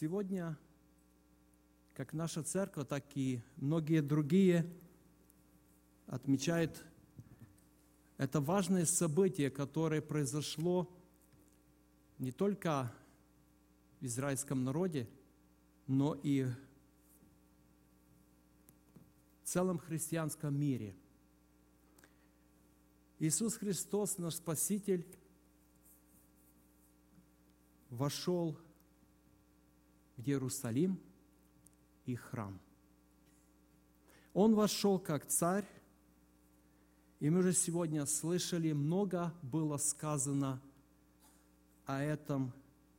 Сегодня, как наша церковь, так и многие другие отмечают это важное событие, которое произошло не только в израильском народе, но и в целом христианском мире. Иисус Христос, наш Спаситель, вошел в Иерусалим и храм. Он вошел как царь, и мы же сегодня слышали, много было сказано о этом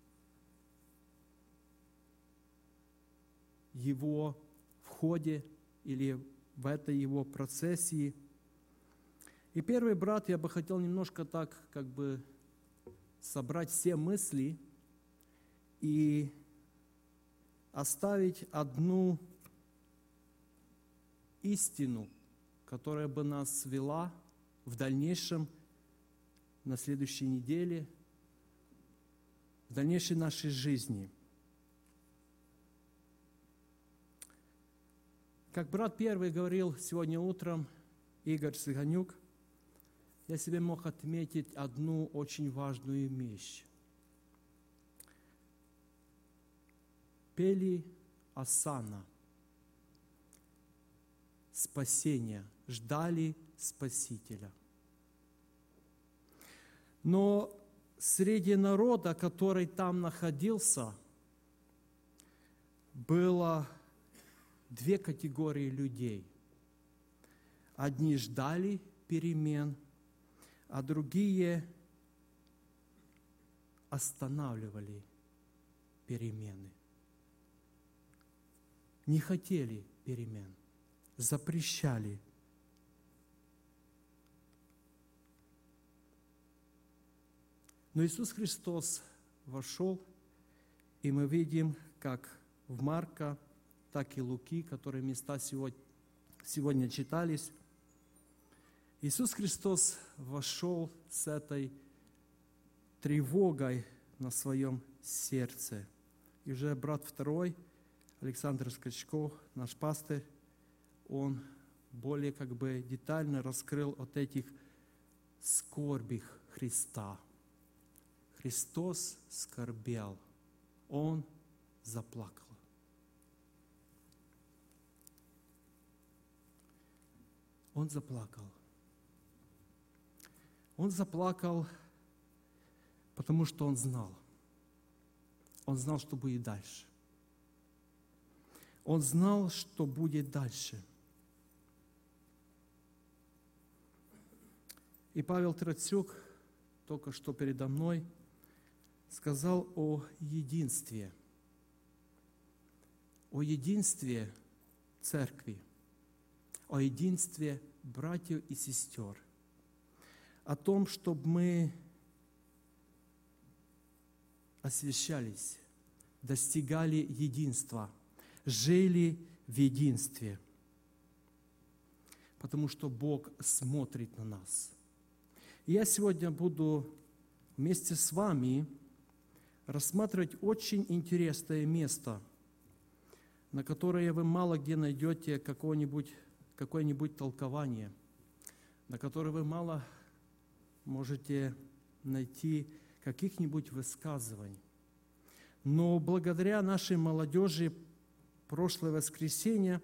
его входе или в этой его процессии. И первый брат, я бы хотел немножко так собрать все мысли и оставить одну истину, которая бы нас вела в дальнейшем, на следующей неделе, в дальнейшей нашей жизни. Как брат первый говорил сегодня утром, Игорь Сиганюк, я себе мог отметить одну очень важную вещь. Пели осанна, спасение, ждали Спасителя. Но среди народа, который там находился, было две категории людей. Одни ждали перемен, а другие останавливали перемены. Не хотели перемен, запрещали. Но Иисус Христос вошел, и мы видим, как в Марка, так и Луки, которые места сегодня читались, Иисус Христос вошел с этой тревогой на своем сердце. И уже брат второй, Александр Скачков, наш пастырь, он более детально раскрыл от этих скорбей Христа. Христос скорбел, Он заплакал. Он заплакал. Он заплакал, потому что Он знал. Он знал, что будет дальше. Он знал, что будет дальше. И Павел Трацюк, только что передо мной, сказал о единстве церкви, о единстве братьев и сестер, о том, чтобы мы освящались, достигали единства, жили в единстве, потому что Бог смотрит на нас. И я сегодня буду вместе с вами рассматривать очень интересное место, на которое вы мало где найдете какое-нибудь толкование, на которое вы мало можете найти каких-нибудь высказываний. Но благодаря нашей молодежи прошлое воскресенье,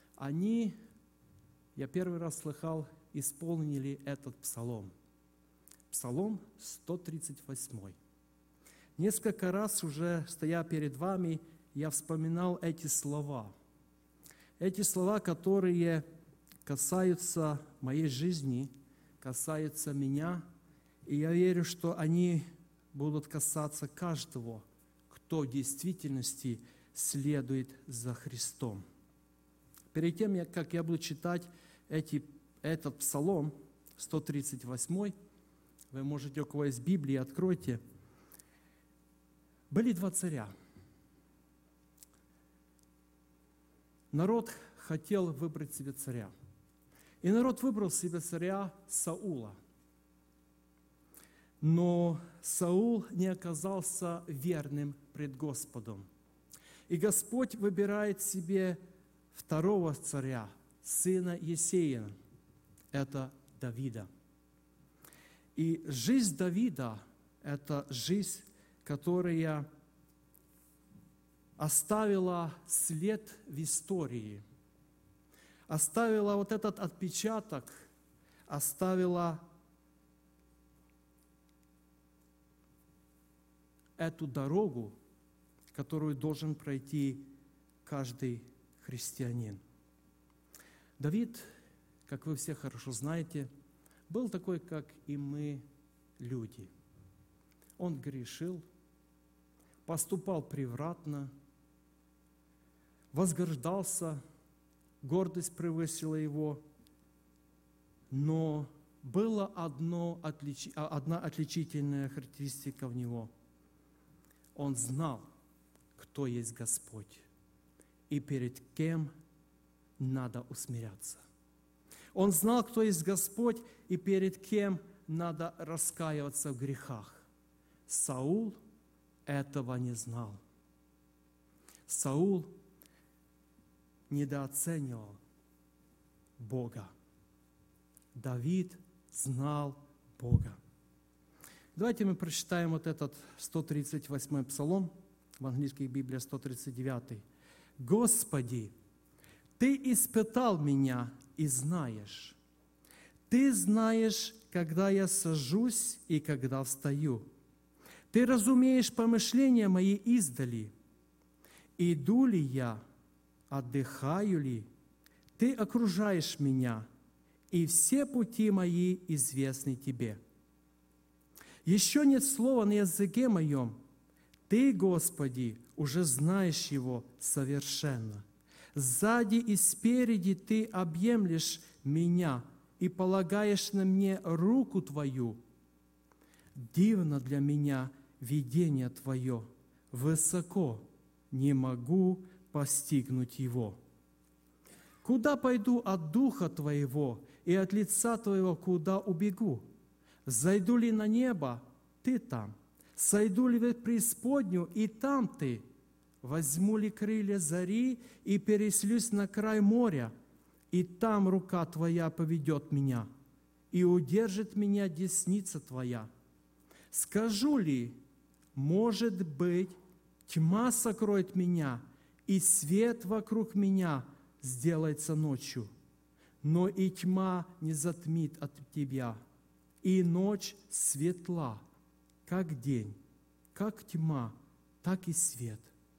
я первый раз слыхал, исполнили этот псалом. Псалом 138. Несколько раз уже, стоя перед вами, я вспоминал эти слова. Эти слова, которые касаются моей жизни, касаются меня, и я верю, что они будут касаться каждого, кто в действительности следует за Христом. Перед тем, как я буду читать этот псалом, 138, вы можете, у кого есть Библия, откройте. Были два царя. Народ хотел выбрать себе царя. И народ выбрал себе царя Саула. Но Саул не оказался верным пред Господом. И Господь выбирает себе второго царя, сына Иессея, это Давида. И жизнь Давида – это жизнь, которая оставила след в истории, оставила вот этот отпечаток, оставила эту дорогу, которую должен пройти каждый христианин. Давид, как вы все хорошо знаете, был такой, как и мы, люди. Он грешил, поступал превратно, возгождался, гордость превысила его, но была одна отличительная характеристика в него. Он знал, кто есть Господь и перед кем надо усмиряться. Он знал, кто есть Господь и перед кем надо раскаиваться в грехах. Саул этого не знал. Саул недооценивал Бога. Давид знал Бога. Давайте мы прочитаем вот этот 138-й псалом, в английской Библии 139-й. «Господи, Ты испытал меня и знаешь. Ты знаешь, когда я сажусь и когда встаю. Ты разумеешь помышления мои издали. Иду ли я, отдыхаю ли? Ты окружаешь меня, и все пути мои известны Тебе. Еще нет слова на языке моем. Ты, Господи, уже знаешь его совершенно. Сзади и спереди Ты объемлешь меня и полагаешь на мне руку Твою. Дивно для меня видение Твое, высоко не могу постигнуть его. Куда пойду от Духа Твоего и от лица Твоего, куда убегу? Зайду ли на небо, Ты там. Сойду ли в преисподнюю, и там Ты. Возьму ли крылья зари и переселюсь на край моря, и там рука Твоя поведет меня, и удержит меня десница Твоя. Скажу ли, может быть, тьма сокроет меня, и свет вокруг меня сделается ночью, но и тьма не затмит от Тебя, и ночь светла, как день, как тьма, так и свет.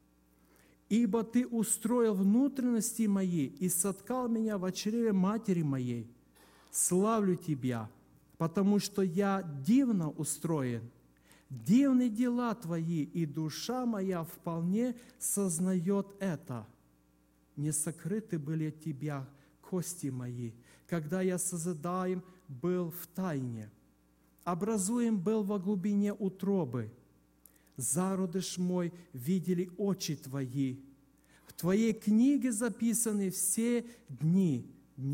Ибо Ты устроил внутренности мои и соткал меня в чреве матери моей. Славлю Тебя, потому что я дивно устроен. Дивны дела Твои, и душа моя вполне сознает это. Не сокрыты были от Тебя кости мои, когда я созидаем был в тайне, образуем был во глубине утробы. Зародыш мой видели очи Твои. В Твоей книге записаны все дни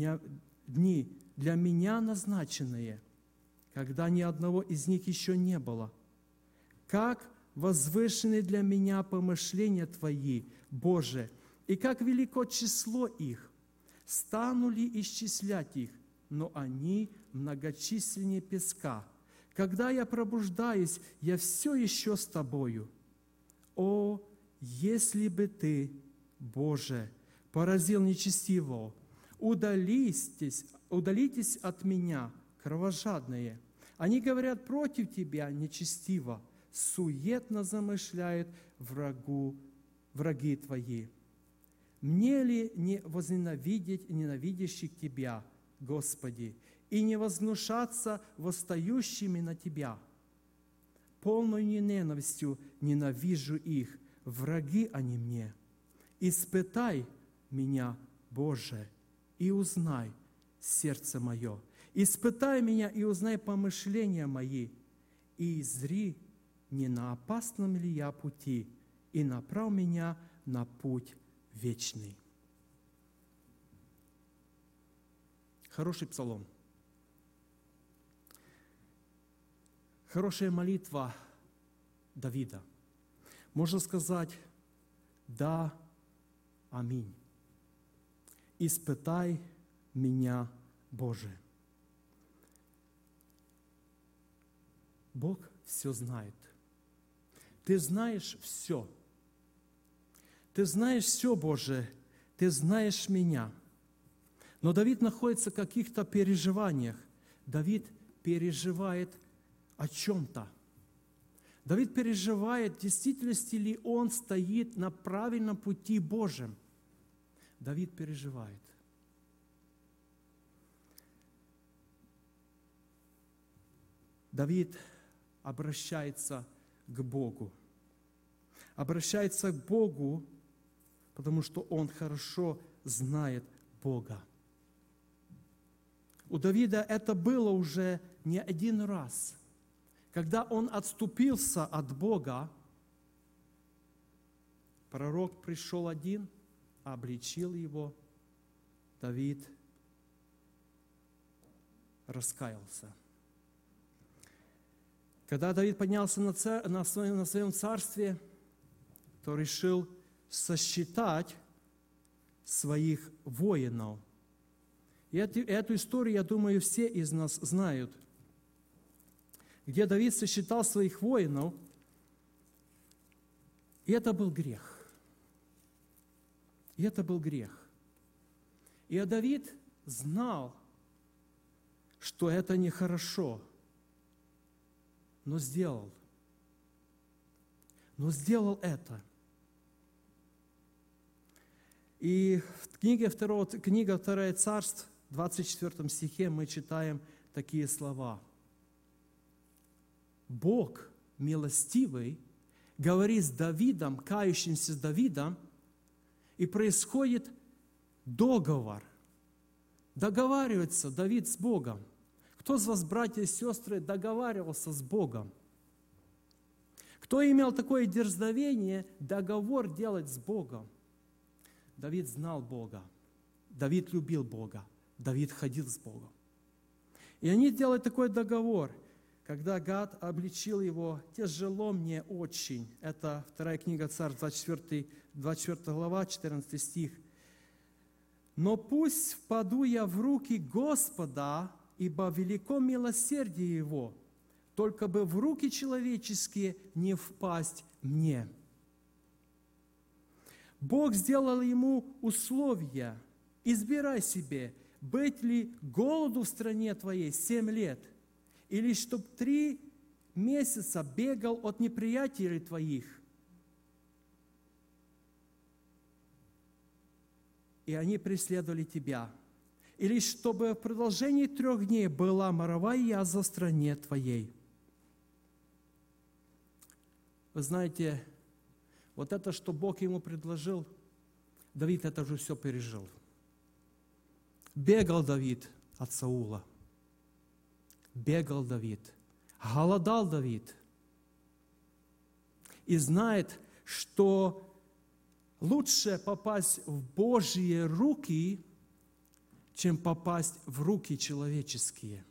для меня назначенные, когда ни одного из них еще не было. Как возвышены для меня помышления Твои, Боже, и как велико число их. Стану ли исчислять их, но они многочисленнее песка. Когда я пробуждаюсь, я все еще с Тобою. О, если бы Ты, Боже, поразил нечестивого, удалитесь от меня, кровожадные. Они говорят против Тебя нечестиво, суетно замышляют враги Твои. Мне ли не возненавидеть ненавидящих Тебя, Господи, и не возгнушаться восстающими на Тебя? Полной ненавистью ненавижу их, враги они мне. Испытай меня, Боже, и узнай сердце мое. Испытай меня и узнай помышления мои, и зри, не на опасном ли я пути, и направь меня на путь вечный. Хороший псалом. Хорошая молитва Давида. Можно сказать, Да, аминь. Испытай меня, Боже. Бог все знает. Ты знаешь все. Ты знаешь все, Боже. Ты знаешь меня. Но Давид находится в каких-то переживаниях. Давид переживает о чем-то. Давид переживает, в действительности ли он стоит на правильном пути Божьем. Давид переживает. Давид обращается к Богу. Обращается к Богу, потому что он хорошо знает Бога. У Давида это было уже не один раз. Когда он отступился от Бога, пророк пришел один, обличил его, Давид раскаялся. Когда Давид поднялся на своем царстве, то решил сосчитать своих воинов. И эту историю, я думаю, все из нас знают, где Давид сосчитал своих воинов, и это был грех. И это был грех. И Давид знал, что это нехорошо, но сделал. Но сделал это. И в книге 2 Царств, в 24 стихе мы читаем такие слова. Бог милостивый говорит с Давидом, кающимся с Давидом, и происходит договор. Договаривается Давид с Богом. Кто из вас, братья и сестры, договаривался с Богом? Кто имел такое дерзновение договор делать с Богом? Давид знал Бога. Давид любил Бога. Давид ходил с Богом. И они делают такой договор. Когда Гад обличил его, тяжело мне очень. Это 2 книга Царств, 24 глава, 14 стих. Но пусть впаду я в руки Господа, ибо велико милосердие Его, только бы в руки человеческие не впасть мне. Бог сделал ему условия. Избирай себе, быть ли голоду в стране твоей 7 лет, или чтоб 3 месяца бегал от неприятелей твоих. И они преследовали тебя. Или чтобы в продолжении 3 дней была моровая язва в стране твоей. Вы знаете, вот это, что Бог ему предложил, Давид это уже все пережил. Бегал Давид от Саула. Бегал Давид. Голодал Давид. И знает, что лучше попасть в Божьи руки, чем попасть в руки человеческие.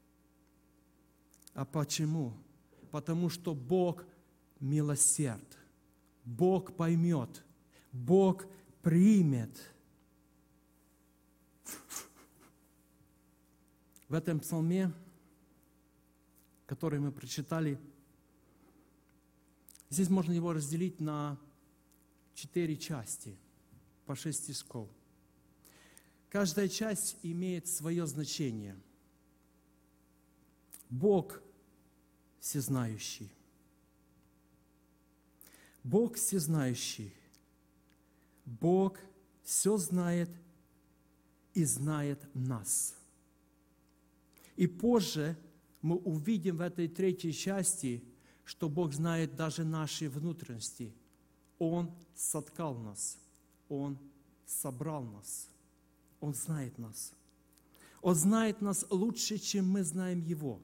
А почему? Потому что Бог милосерд. Бог поймет. Бог примет. В этом псалме, который мы прочитали, здесь можно его разделить на 4 части, по 6 стишков. Каждая часть имеет свое значение. Бог всезнающий. Бог всезнающий. Бог все знает и знает нас. И позже мы увидим в этой 3 части, что Бог знает даже наши внутренности. Он соткал нас. Он собрал нас. Он знает нас. Он знает нас лучше, чем мы знаем Его.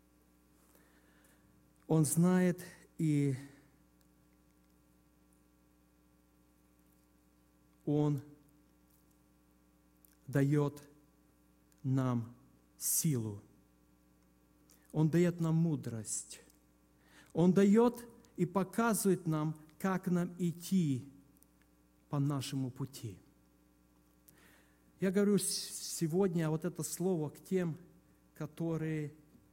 Он знает и Он дает нам силу. Он дает нам мудрость. Он дает и показывает нам, как нам идти по нашему пути. Я говорю сегодня вот это слово к тем, которые,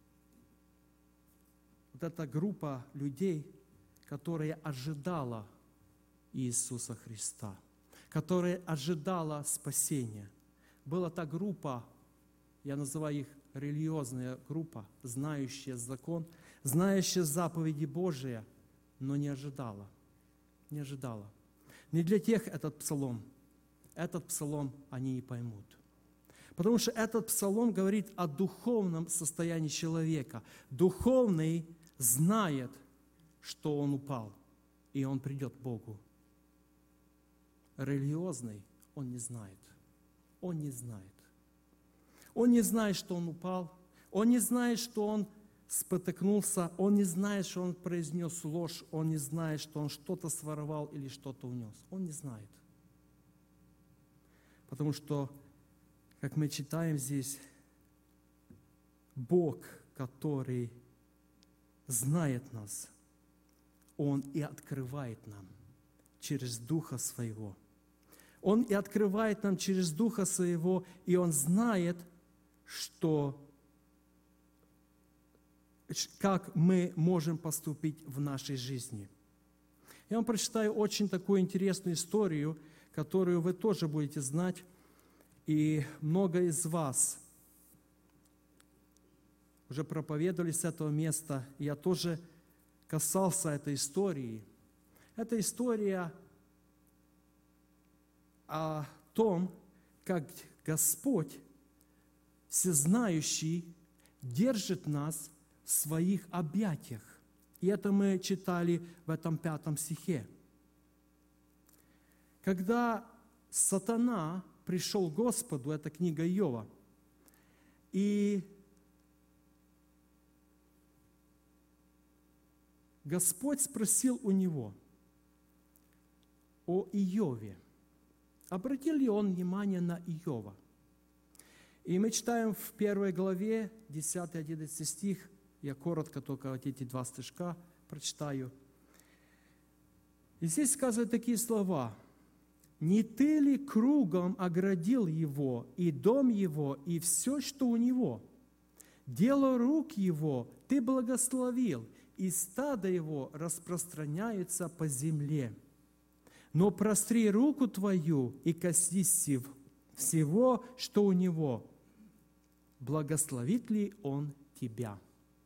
вот эта группа людей, которая ожидала Иисуса Христа, которая ожидала спасения. Была та группа, я называю их религиозная группа, знающая закон, знающая заповеди Божии, но не ожидала. Не ожидала. Не для тех этот псалом. Этот псалом они не поймут. Потому что этот псалом говорит о духовном состоянии человека. Духовный знает, что он упал, и он придет к Богу. Религиозный он не знает. Он не знает. Он не знает, что он упал. Он не знает, что он спотыкнулся. Он не знает, что он произнес ложь. Он не знает, что он что-то своровал или что-то унес. Он не знает. Потому что, как мы читаем здесь, Бог, который знает нас, Он и открывает нам через Духа Своего. Он и открывает нам через Духа Своего, и Он знает, как мы можем поступить в нашей жизни. Я вам прочитаю очень такую интересную историю, которую вы тоже будете знать, и много из вас уже проповедовали с этого места. Я тоже касался этой истории. Это история о том, как Господь, всезнающий, держит нас в своих объятиях. И это мы читали в этом 5 стихе. Когда сатана пришел к Господу, это книга Иова, и Господь спросил у него о Иове, обратил ли он внимание на Иова. И мы читаем в 1 главе, 10-11 стих, я коротко только вот эти 2 стишка прочитаю. И здесь сказаны такие слова. «Не ты ли кругом оградил его, и дом его, и все, что у него? Дело рук его ты благословил, и стадо его распространяется по земле. Но простри руку твою и коснись всего, что у него. Благословит ли он тебя?»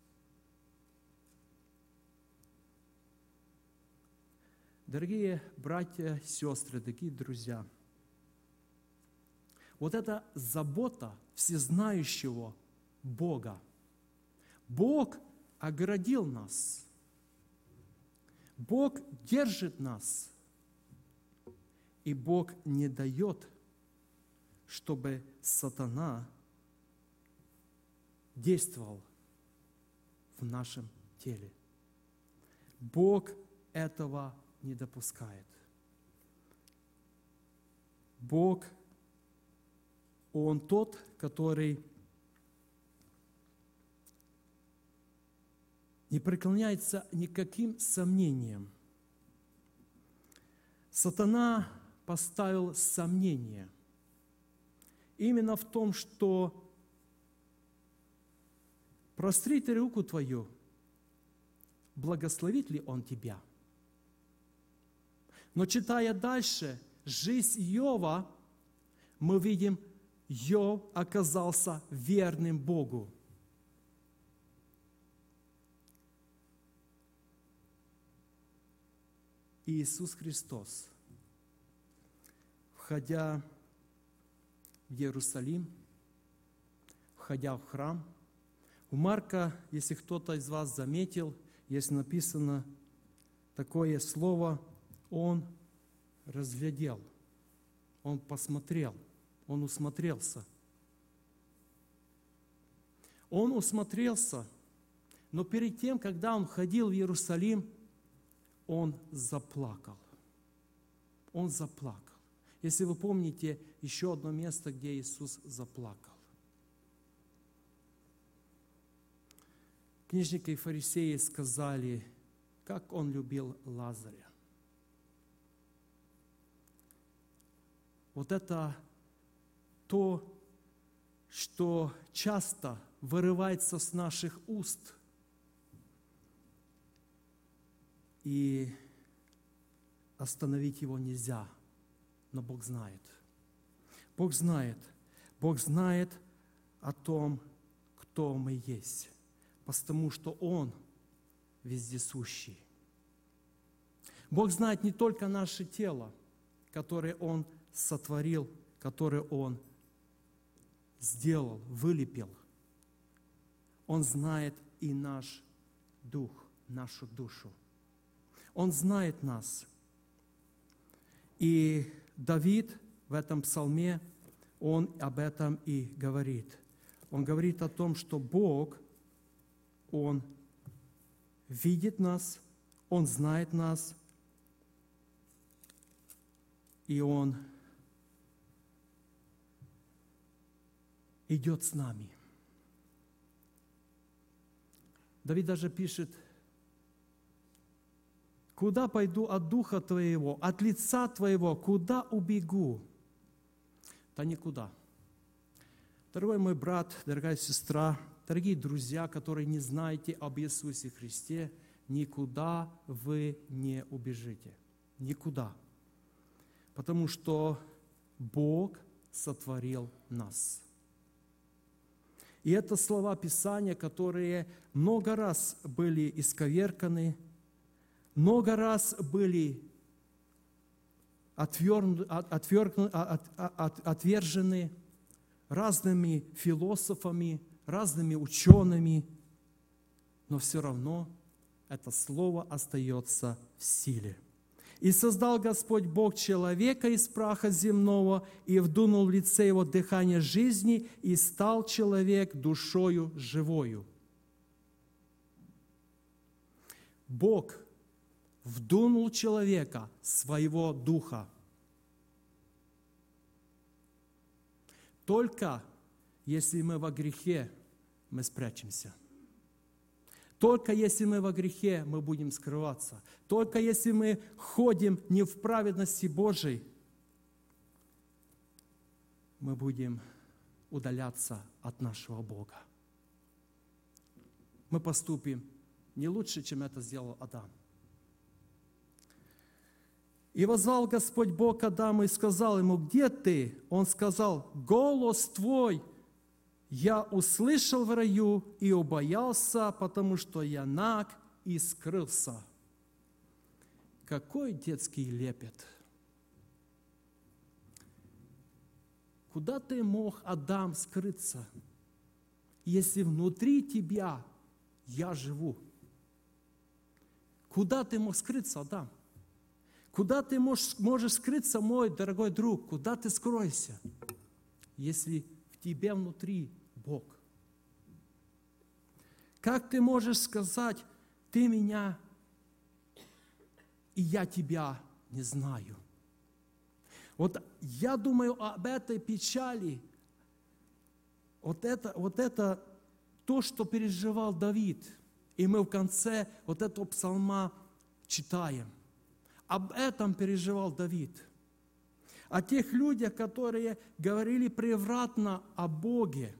Дорогие братья, сестры, дорогие друзья, вот эта забота всезнающего Бога. Бог оградил нас. Бог держит нас. И Бог не дает, чтобы сатана действовал в нашем теле. Бог этого не допускает. Бог, Он тот, который не преклоняется никаким сомнениям. Сатана поставил сомнение именно в том, что простри ты руку твою, благословит ли он тебя? Но читая дальше жизнь Иова, мы видим, Иов оказался верным Богу. Иисус Христос, входя в Иерусалим, входя в храм, у Марка, если кто-то из вас заметил, есть написано такое слово, он разглядел, он посмотрел, он усмотрелся. Он усмотрелся, но перед тем, когда он входил в Иерусалим, он заплакал. Он заплакал. Если вы помните, еще одно место, где Иисус заплакал. Книжники и фарисеи сказали, как он любил Лазаря. вот это то, что часто вырывается с наших уст. И остановить его нельзя. Но Бог знает. Бог знает. Бог знает о том, кто мы есть. Потому что Он вездесущий. Бог знает не только наше тело, которое Он сотворил, которое Он сделал, вылепил. Он знает и наш дух, нашу душу. Он знает нас. И Давид в этом псалме, он об этом и говорит. Он говорит о том, что Бог, Он видит нас, Он знает нас, и Он идет с нами. Давид даже пишет: «Куда пойду от Духа Твоего, от лица Твоего, куда убегу?» Да никуда. Дорогой мой брат, дорогая сестра, дорогие друзья, которые не знаете об Иисусе Христе, никуда вы не убежите. Никуда. Потому что Бог сотворил нас. И это слова Писания, которые много раз были исковерканы, много раз были отвержены разными философами, разными учеными, но все равно это слово остается в силе. «И создал Господь Бог человека из праха земного, и вдунул в лице его дыхание жизни, и стал человек душою живою». Бог вдунул в человека своего духа. Только если мы во грехе, мы спрячемся. Только если мы во грехе, мы будем скрываться. Только если мы ходим не в праведности Божией, мы будем удаляться от нашего Бога. Мы поступим не лучше, чем это сделал Адам. «И воззвал Господь Бог Адаму и сказал ему: где ты?» Он сказал: «Голос твой я услышал в раю и убоялся, потому что я наг и скрылся». Какой детский лепет! Куда ты мог, Адам, скрыться, если внутри тебя я живу? Куда ты мог скрыться, Адам? Куда ты можешь скрыться, мой дорогой друг? Куда ты скроешься, если в тебе внутри Бог? Как ты можешь сказать: ты меня, и я тебя не знаю? Вот я думаю об этой печали. Вот это то, что переживал Давид. И мы в конце вот этого псалма читаем. Об этом переживал Давид. О тех людях, которые говорили превратно о Боге.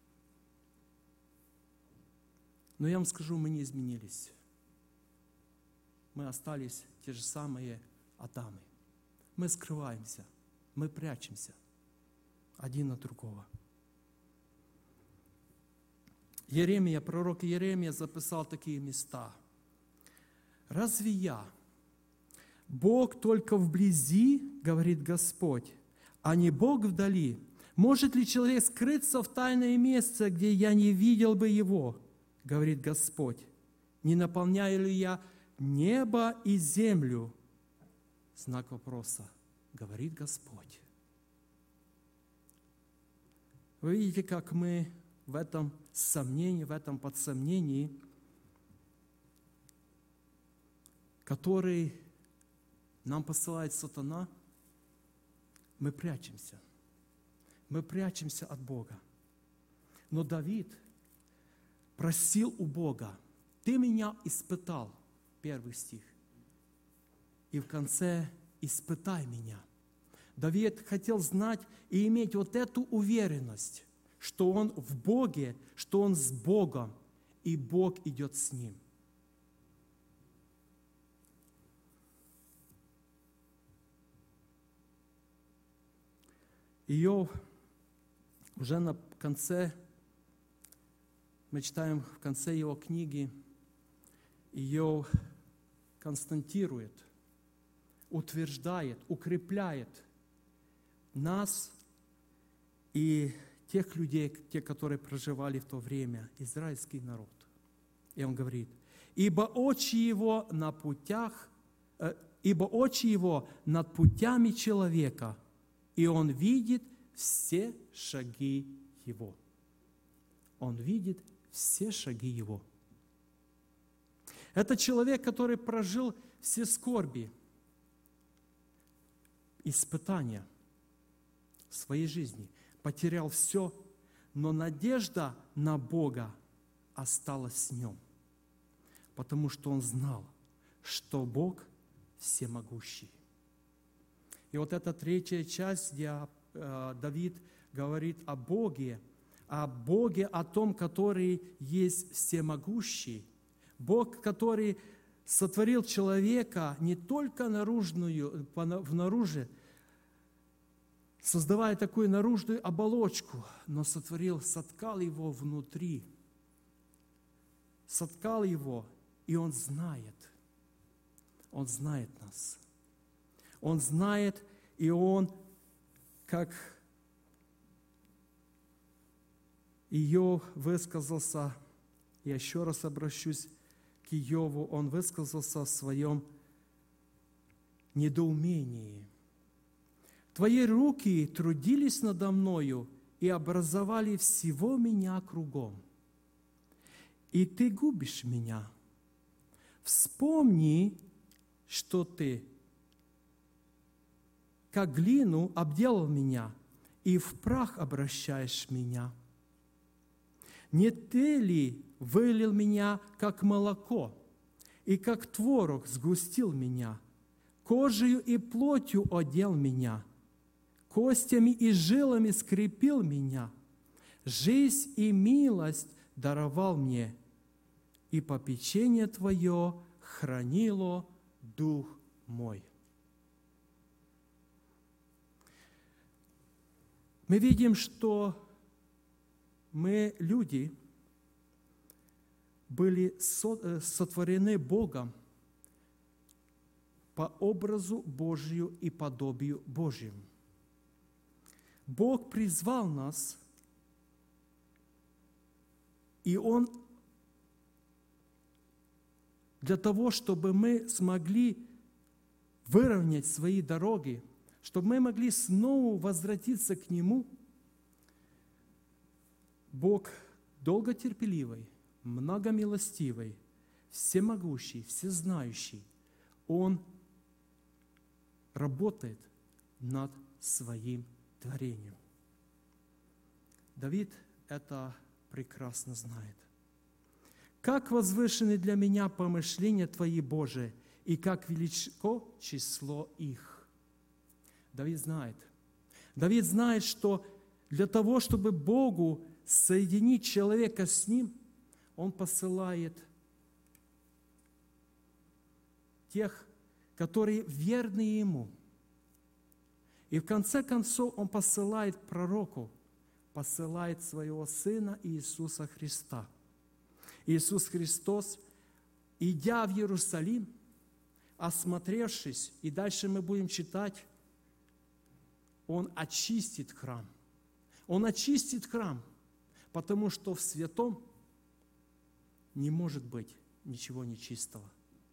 Но я вам скажу, мы не изменились. Мы остались те же самые Адамы. Мы скрываемся, мы прячемся один от другого. Пророк Иеремия записал такие места. «Разве я, Бог только вблизи, говорит Господь, а не Бог вдали? Может ли человек скрыться в тайное место, где я не видел бы его, говорит Господь? Не наполняю ли я небо и землю?» Знак вопроса, говорит Господь. Вы видите, как мы в этом сомнении, в этом подсомнении, который нам посылает сатана, мы прячемся. Мы прячемся от Бога. Но Давид просил у Бога: «Ты меня испытал», первый стих, и в конце: «Испытай меня». Давид хотел знать и иметь вот эту уверенность, что он в Боге, что он с Богом, и Бог идет с ним. Иов уже на конце, мы читаем в конце его книги, Иов констатирует, утверждает, укрепляет нас и тех людей, те, которые проживали в то время, израильский народ. И он говорит: ибо очи его над путями человека, и он видит все шаги его. Он видит все шаги его. Это человек, который прожил все скорби, испытания в своей жизни, потерял все, но надежда на Бога осталась с нем, потому что он знал, что Бог всемогущий. И вот эта третья часть, где Давид говорит о Боге, о том, который есть всемогущий, Бог, который сотворил человека не только внаружи, создавая такую наружную оболочку, но соткал его внутри, соткал его, и Он знает нас. Он знает, и Он, как Иов высказался, я еще раз обращусь к Иову, он высказался в своем недоумении. Твои руки трудились надо мною и образовали всего меня кругом. И ты губишь меня. Вспомни, что ты, как глину, обделал меня, и в прах обращаешь меня. Не ты ли вылил меня, как молоко, и как творог сгустил меня, кожею и плотью одел меня, костями и жилами скрепил меня, жизнь и милость даровал мне, и попечение Твое хранило дух мой». Мы видим, что мы, люди, были сотворены Богом по образу Божию и подобию Божьему. Бог призвал нас, и Он для того, чтобы мы смогли выровнять свои дороги, чтобы мы могли снова возвратиться к Нему, Бог долготерпеливый, многомилостивый, всемогущий, всезнающий, Он работает над своим творением. Давид это прекрасно знает. «Как возвышены для меня помышления Твои, Боже, и как велико число их». Давид знает, что для того, чтобы Богу соединить человека с Ним, Он посылает тех, которые верны Ему. И в конце концов Он посылает пророку, посылает Своего Сына Иисуса Христа. Иисус Христос, идя в Иерусалим, осмотревшись, и дальше мы будем читать, Он очистит храм. Он очистит храм, потому что в святом не может быть ничего нечистого.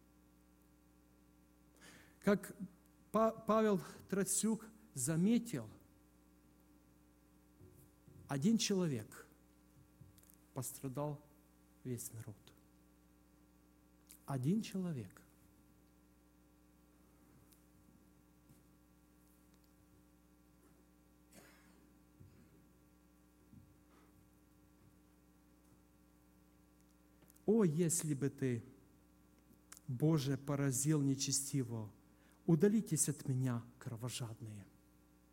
Как Павел Троцюк заметил, один человек пострадал весь народ. Один человек. «О, если бы ты, Боже, поразил нечестивого, удалитесь от меня, кровожадные».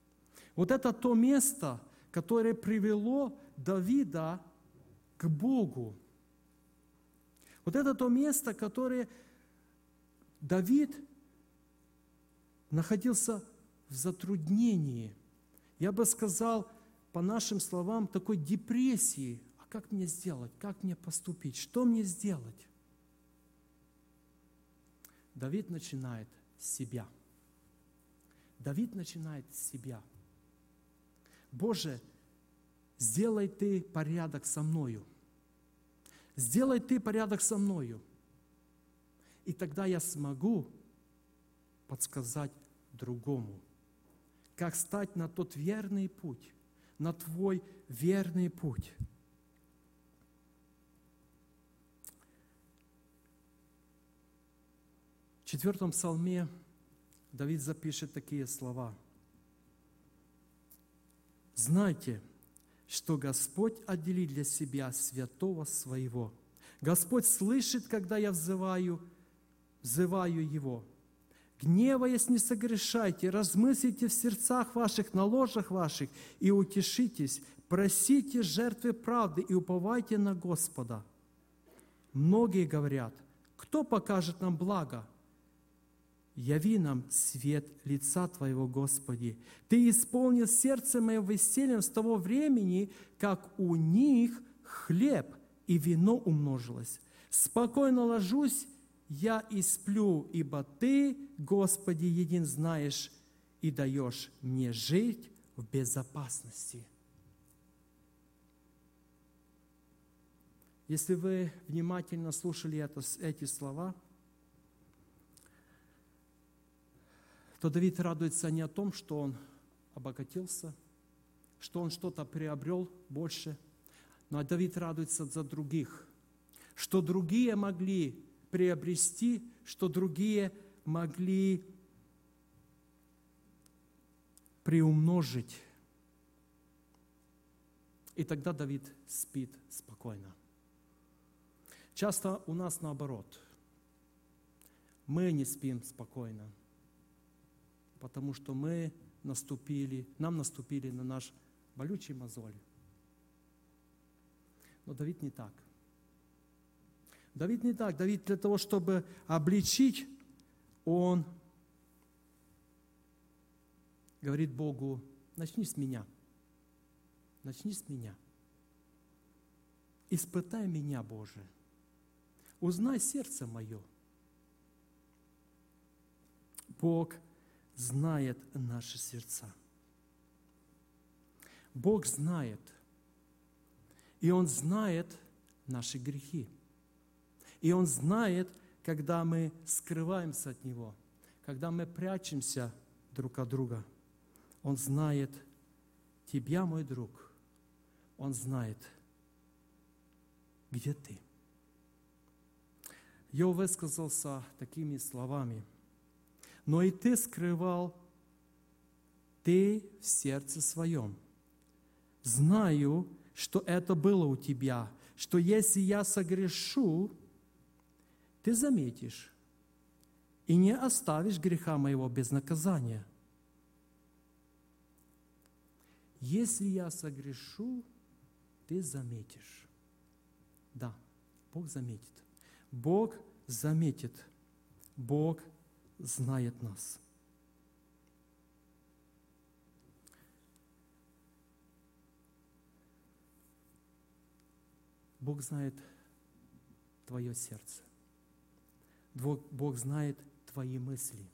Вот это то место, которое привело Давида к Богу. Вот это то место, которое Давид находился в затруднении. Я бы сказал, по нашим словам, такой депрессии. А как мне сделать? Как мне поступить? Что мне сделать? Давид начинает с себя. Давид начинает с себя. Боже, сделай Ты порядок со мною. Сделай Ты порядок со мною. И тогда я смогу подсказать другому, как стать на тот верный путь, на Твой верный путь. В 4 псалме Давид запишет такие слова. «Знайте, что Господь отделит для себя святого своего. Господь слышит, когда я взываю Его. Гневаясь, не согрешайте, размыслите в сердцах ваших, на ложах ваших, и утешитесь, просите жертвы правды и уповайте на Господа. Многие говорят, кто покажет нам благо? Яви нам свет лица Твоего, Господи. Ты исполнил сердце мое весельем с того времени, как у них хлеб и вино умножилось. Спокойно ложусь я и сплю, ибо Ты, Господи, един знаешь и даешь мне жить в безопасности». Если вы внимательно слушали эти слова, то Давид радуется не о том, что он обогатился, что он что-то приобрел больше, но Давид радуется за других, что другие могли приобрести, что другие могли приумножить. И тогда Давид спит спокойно. Часто у нас наоборот. Мы не спим спокойно, потому что нам наступили на наш болючий мозоль. Но Давид не так. Давид не так. Давид для того, чтобы обличить, он говорит Богу: начни с меня. Начни с меня. Испытай меня, Боже. Узнай сердце мое. Бог знает наши сердца. Бог знает. И Он знает наши грехи. И Он знает, когда мы скрываемся от Него, когда мы прячемся друг от друга. Он знает тебя, мой друг. Он знает, где ты. Иов высказался такими словами: «Но и ты скрывал ты в сердце своем. Знаю, что это было у тебя, что если я согрешу, ты заметишь и не оставишь греха моего без наказания. Если я согрешу, ты заметишь». Да, Бог заметит. Бог заметит. Бог знает нас. Бог знает твое сердце. Бог знает твои мысли.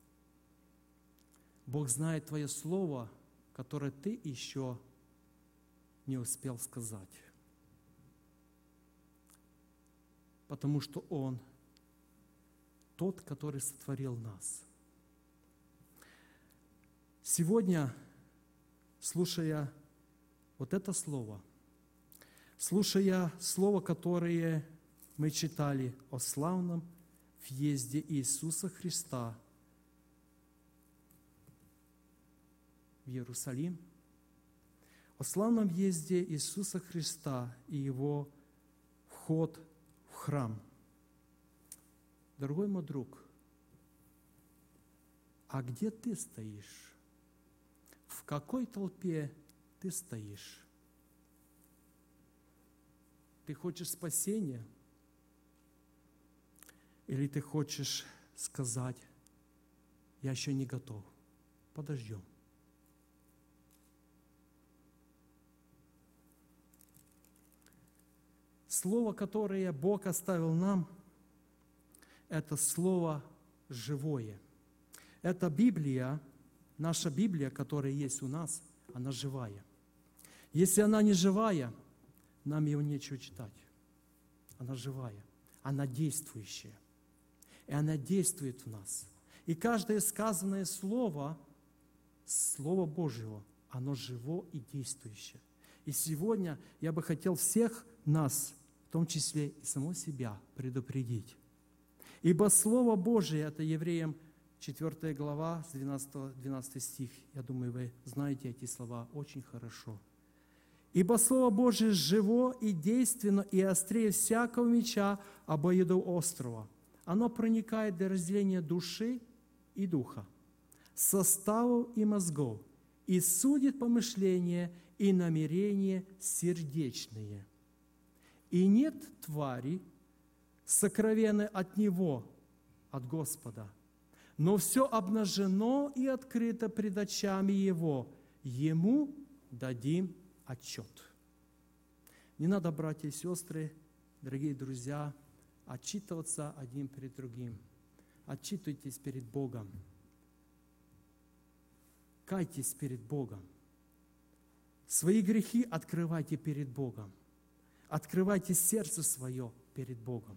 Бог знает твое слово, которое ты еще не успел сказать. Потому что Он тот, который сотворил нас. Сегодня, слушая вот это слово, слушая слово, которое мы читали о славном въезде Иисуса Христа в Иерусалим, о славном въезде Иисуса Христа и Его вход в храм. Дорогой мой друг, а где ты стоишь? В в какой толпе ты стоишь? Ты хочешь спасения? Или ты хочешь сказать: я еще не готов, подождем? Слово, которое Бог оставил нам, это слово живое. Это Библия, наша Библия, которая есть у нас, она живая. Если она не живая, нам ее нечего читать. Она живая, она действующая. И она действует в нас. И каждое сказанное слово, Слово Божьего, оно живо и действующее. И сегодня я бы хотел всех нас, в том числе и самого себя, предупредить. Ибо Слово Божие, это Евреям 4 глава, с 12 стих. Я думаю, вы знаете эти слова очень хорошо. «Ибо Слово Божие живо и действенно, и острее всякого меча обоюдоострого. Оно проникает до разделения души и духа, составов и мозгов, и судит помышления и намерения сердечные. И нет твари, сокровенной от Него, от Господа, но все обнажено и открыто пред очами Его. Ему дадим отчет». Не надо, братья и сестры, дорогие друзья, отчитываться один перед другим. Отчитывайтесь перед Богом. Кайтесь перед Богом. Свои грехи открывайте перед Богом. Открывайте сердце свое перед Богом.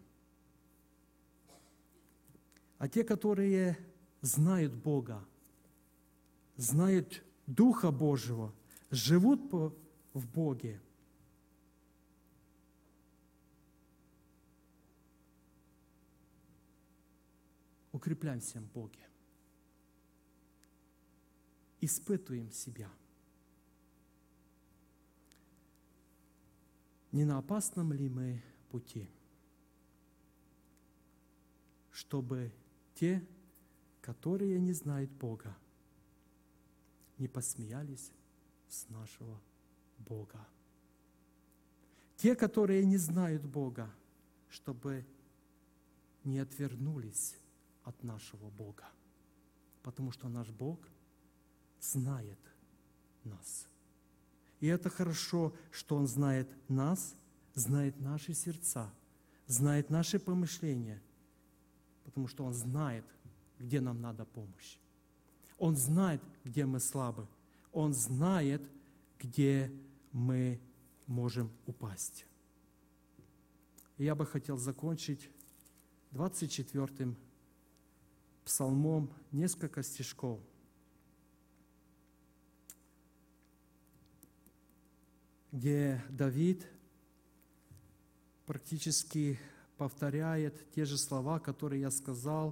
А те, которые знают Бога, знают Духа Божьего, живут в Боге, укрепляемся в Боге, испытываем себя. Не на опасном ли мы пути, чтобы те, которые не знают Бога, не посмеялись с нашего Бога. Те, которые не знают Бога, чтобы не отвернулись от нашего Бога, потому что наш Бог знает нас. И это хорошо, что Он знает нас, знает наши сердца, знает наши помышления, потому что Он знает, где нам надо помощь. Он знает, где мы слабы. Он знает, где мы можем упасть. И я бы хотел закончить 24-м псалмом, несколько стишков. Где Давид практически повторяет те же слова, которые я сказал.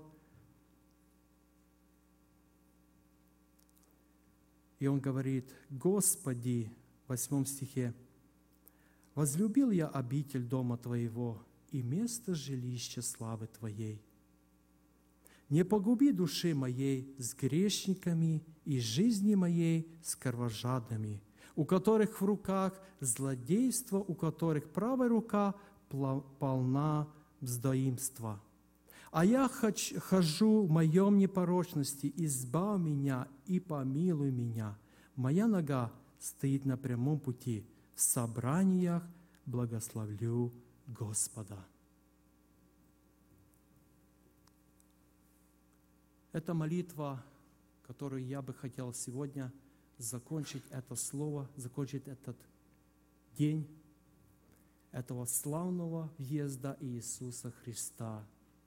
И он говорит: «Господи», в 8 стихе, «возлюбил я обитель дома Твоего и место жилища славы Твоей. Не погуби души моей с грешниками и жизни моей с кровожадными, у которых в руках злодейство, у которых правая рука полна вздоимства. А я хожу в моем непорочности, избавь меня и помилуй меня. Моя нога стоит на прямом пути, в собраниях благословлю Господа». Это молитва, которую я бы хотел сегодня закончить это слово, закончить этот день этого славного въезда Иисуса Христа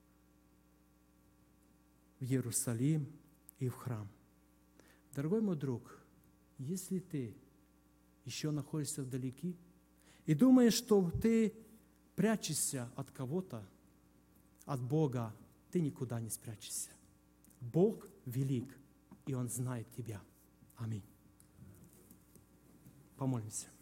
в Иерусалим и в храм. Дорогой мой друг, если ты еще находишься вдалеке и думаешь, что ты прячешься от кого-то, от Бога, ты никуда не спрячешься. Бог велик, и Он знает тебя. Аминь. Помолимся.